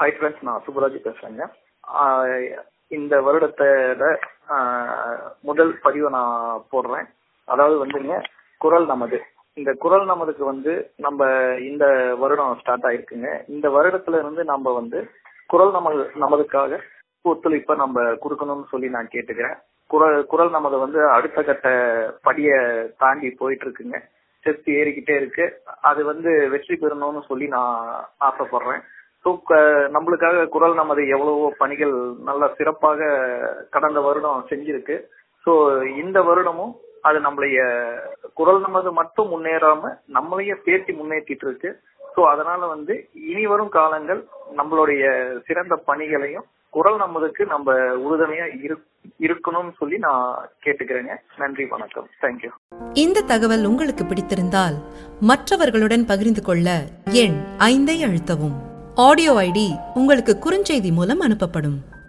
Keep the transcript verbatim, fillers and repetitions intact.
Hi friends, நான் சுப்புராஜ் பேசுறேங்க. ஆஹ் இந்த வருடத்தோட ஆஹ் முதல் பதிவை நான் போடுறேன். அதாவது வந்துங்க, குரல் நமது. இந்த குரல் நமதுக்கு வந்து நம்ம இந்த வருடம் ஸ்டார்ட் ஆயிருக்குங்க. இந்த வருடத்துல இருந்து நம்ம வந்து குரல் நமது நமதுக்காக ஒத்துழைப்பை நம்ம கொடுக்கணும்னு சொல்லி நான் கேட்டுக்கிறேன். குரல் குரல் நமது வந்து அடுத்த கட்ட படிய தாண்டி போயிட்டு இருக்குங்க. ஸ்டெப்ஸ் ஏறிக்கிட்டே இருக்கு. அது வந்து வெற்றி பெறணும்னு சொல்லி நான் ஆசைப்படுறேன். ஸோ நம்மளுக்காக குரல் நமது எவ்வளவோ பணிகள் நல்ல சிறப்பாக கடந்த வருடம் செஞ்சிருக்கு. ஸோ இந்த வருடமும் அது நம்மளைய குரல் நமது மட்டும் முன்னேறாம நம்மளையே பேசி முன்னேற்றிட்டு இருக்கு. ஸோ அதனால வந்து இனி வரும் காலங்கள் நம்மளுடைய சிறந்த பணிகளையும் குரல் நமதுக்கு நம்ம உறுதுணையா இருக்கணும்னு சொல்லி நான் கேட்டுக்கிறேங்க. நன்றி, வணக்கம், தேங்க்யூ. இந்த தகவல் உங்களுக்கு பிடித்திருந்தால் மற்றவர்களுடன் பகிர்ந்து கொள்ள எண் ஐந்தை அழுத்தவும். ஆடியோ ஐடி உங்களுக்கு குறுஞ்செய்தி மூலம் அனுப்பப்படும்.